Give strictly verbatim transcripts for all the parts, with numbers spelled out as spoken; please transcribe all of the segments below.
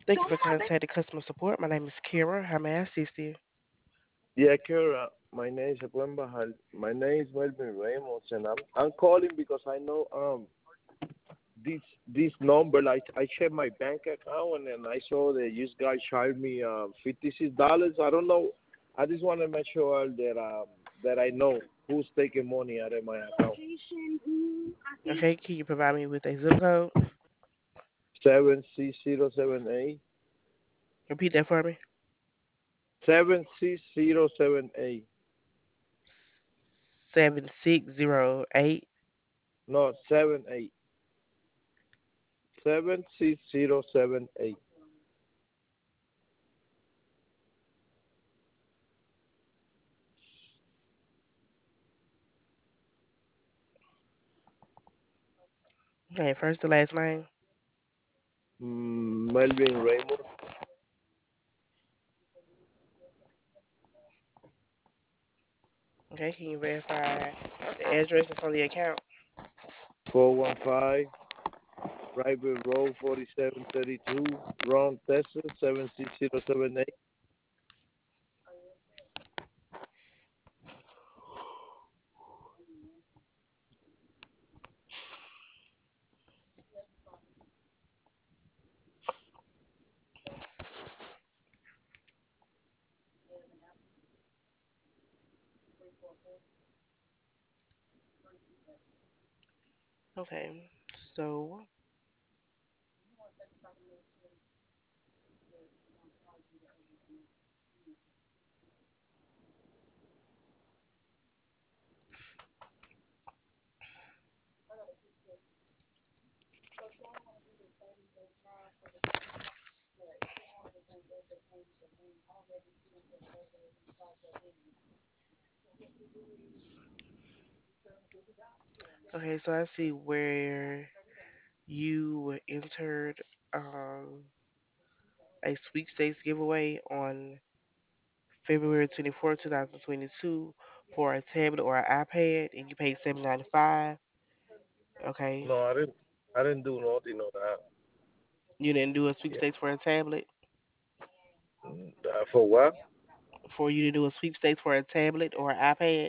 Thank you for contacting customer support. My name is Kira. How may I assist you? Yeah, Kara, my name is Gwen Bahal. My name is Melvin Ramos, and I'm I'm calling because I know um this this number. Like I checked my bank account and I saw that you guys charged me um fifty six dollars. I don't know. I just want to make sure that um that I know who's taking money out of my account. Okay, can you provide me with a zip code? Seven six zero seven eight. Repeat that for me. Seven six zero seven eight. Seven six zero eight. No, seven eight. Seven six zero seven eight. Okay, first the last name. Mm, Melvin Ramos. Okay, can you verify the address that's on the account? Four one five. Private Road forty-seven thirty-two, Rome, Texas seven six zero seven eight. Okay, so okay, so I see where you entered um a sweepstakes giveaway on February twenty-fourth, twenty twenty-two for a tablet or an iPad and you paid seven ninety-five. Okay. No, I didn't. I didn't do nothing on that. You didn't do a Yeah. sweepstakes for a tablet? Mm, uh, for what? For you to do a sweepstakes for a tablet or an iPad?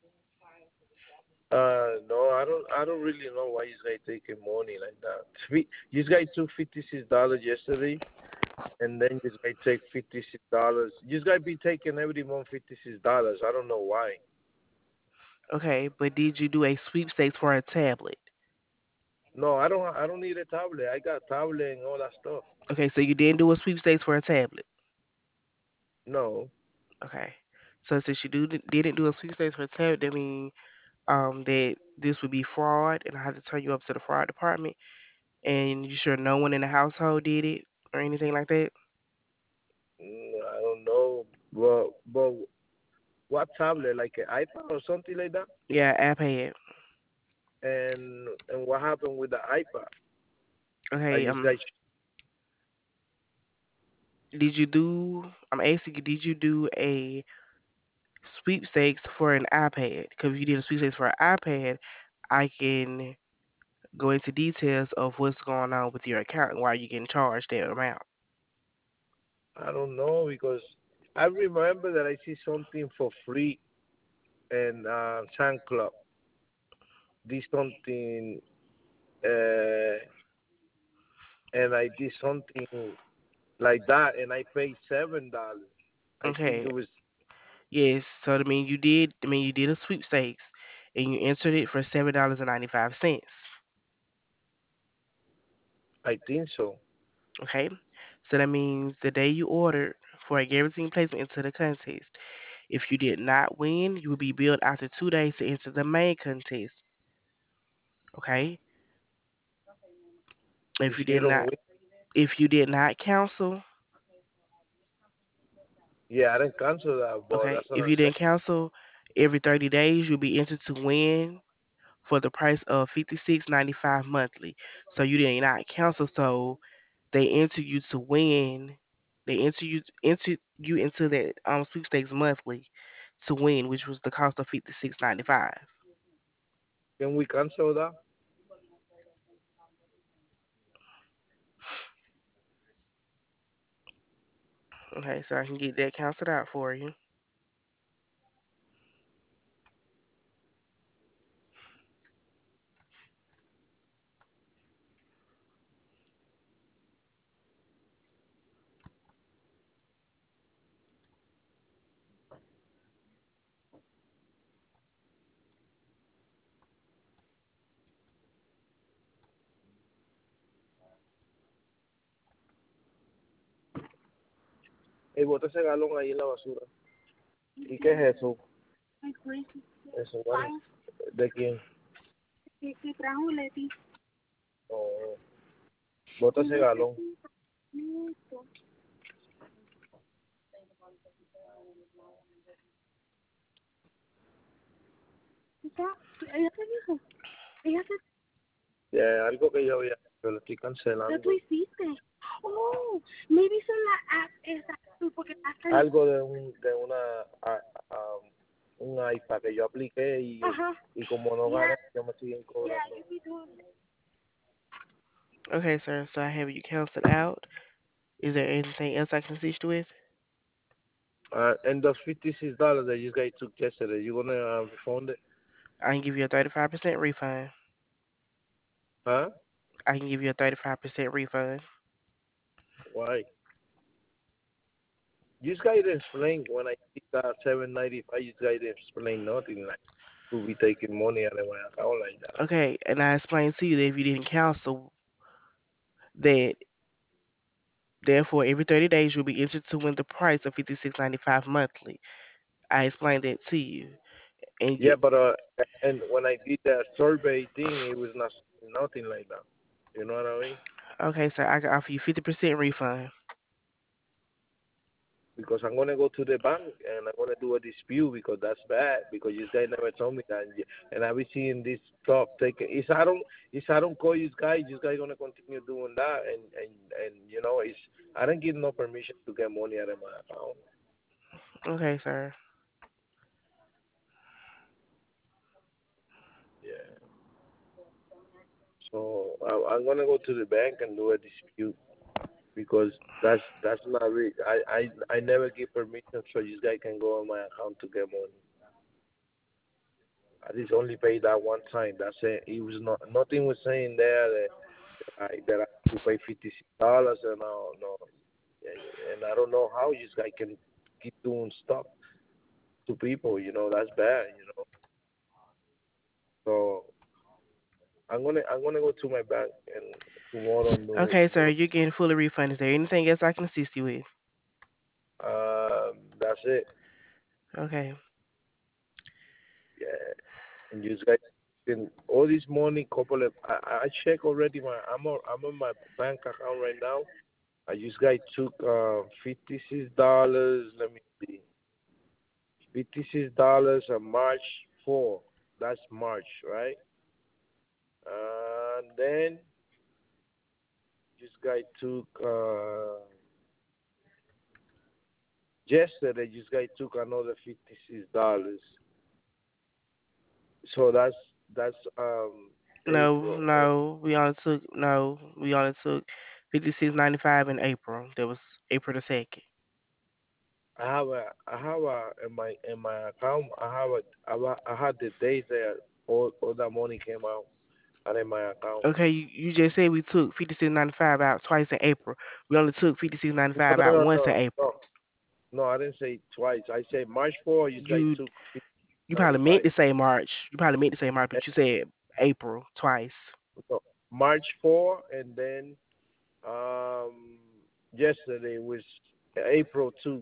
Uh, no, I don't. I don't really know why you guys taking money like that. Fi- You guys took fifty six dollars yesterday, and then you guys take fifty six dollars. You guys be taking every month fifty six dollars. I don't know why. Okay, but did you do a sweepstakes for a tablet? No, I don't. I don't need a tablet. I got tablet and all that stuff. Okay, so you didn't do a sweepstakes for a tablet. No, Okay. So since you do didn't do a sweepstakes for a tablet, that means um that this would be fraud, and I have to turn you up to the fraud department. And you sure no one in the household did it or anything like that? Mm, I don't know. But but what tablet? Like an iPad or something like that? Yeah, iPad. And and what happened with the iPad? I Okay. just Um, got did you do? I'm asking you, did you do a sweepstakes for an iPad? Because if you did a sweepstakes for an iPad, I can go into details of what's going on with your account and why you're getting charged that amount. I don't know because I remember that I see something for free and uh, Sun Club. Did something uh, and I did something like that and I paid seven dollars. I think Okay. it was. Yes. So I mean, you did. I mean, you did a sweepstakes and you entered it for seven dollars and ninety five cents. I think so. Okay. So that means the day you ordered for a guaranteed placement into the contest, if you did not win, you will be billed after two days to enter the main contest. Okay. If If you you did don't not, win, if you did not cancel, yeah, I didn't cancel that, but okay. that's what If I'm you saying. didn't cancel, every thirty days you'll be entered to win for the price of fifty six ninety five monthly. So you did not cancel, so they enter you to win. They enter you enter you into that um sweepstakes monthly to win, which was the cost of fifty six ninety five. Can we cancel that? Okay, so I can get that canceled out for you. Y bota ese galón ahí en la basura. ¿Y qué es eso? Eso, bueno, ¿de quién? Oh, bota ese galón. Ya, algo que yo había, pero lo estoy cancelando. Algo de un, de una, a, a, un iPad que yo apliqué y, y como no gané, yo me siguen cobrando. Okay, sir. So I have you canceled out. Is there anything else I can assist you with? Uh, and those fifty-six dollars that you guys took yesterday, you gonna uh, refund it? I can give you a thirty-five percent refund. Huh? I can give you a thirty-five percent refund. Why? You guys didn't explain when I did that seven ninety-five. You guys didn't explain nothing like to be taking money out of my account like that. Okay, and I explained to you that if you didn't cancel, that therefore every thirty days you'll be entered to win the price of fifty-six ninety-five monthly. I explained that to you, and you, Yeah, but uh, and when I did that survey thing, it was not nothing like that. You know what I mean? okay, sir, I can offer you fifty percent refund. Because I'm gonna go to the bank and I'm gonna do a dispute because that's bad. Because you guys never told me that, and, and I be seeing this stuff taking. If I don't, if I don't call you guys, you guys gonna continue doing that, and and and you know, it's I don't give no permission to get money out of my account. Okay, sir. Yeah. So I, I'm gonna go to the bank and do a dispute because that's that's not real. I I I never give permission so you guys can go on my account to get money. I just only paid that one time. That's it. It was not nothing was saying there that I that I have to pay fifty six dollars and no no, and I don't know how you guys can keep doing stuff to people. You know that's bad. You know, so I'm gonna I'm gonna go to my bank and tomorrow and do Okay, do sir, you're getting fully refunded. Is there anything else I can assist you with? um that's it. Okay. Yeah, and you guys can all this morning couple of I, I check already my I'm on I'm on my bank account right now. I just guys took uh fifty six dollars. Let me see, fifty six dollars on March four. That's March, right? And then this guy took uh yesterday. This guy took another fifty six dollars. So that's that's um No, April. And no, we only took no, we only took fifty six ninety five in April. That was April the second. I have a I have a in my in my account. I have a I, ha- I had the days that all all that money came out and in my account. Okay, you, you just said we took fifty six ninety five out twice in April. We only took fifty six ninety No five no out no once in no no April. no. I didn't say twice. I said March four. You guys You took you ninety probably meant five. to say March. You probably meant to say March, but you said April twice. No, March four, and then um yesterday was April two,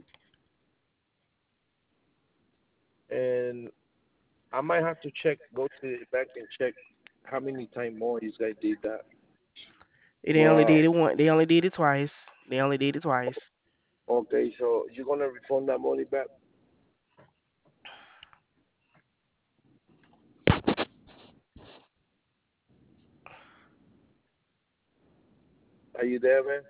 and I might have to check. Go to the bank and check how many times more you guys did that. They only Wow. did it one. They only did it twice. They only did it twice. Okay, so you're gonna refund that money back? Are you there, man?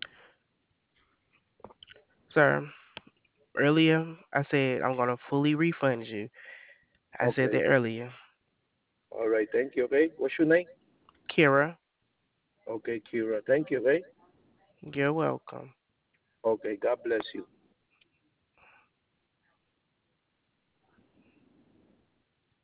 Sir, earlier I said I'm gonna fully refund you. I said Okay. that earlier. All right. Thank you. Okay. What's your name? Kira, Okay, Kira. Thank you. Okay. you're welcome. Okay. God bless you.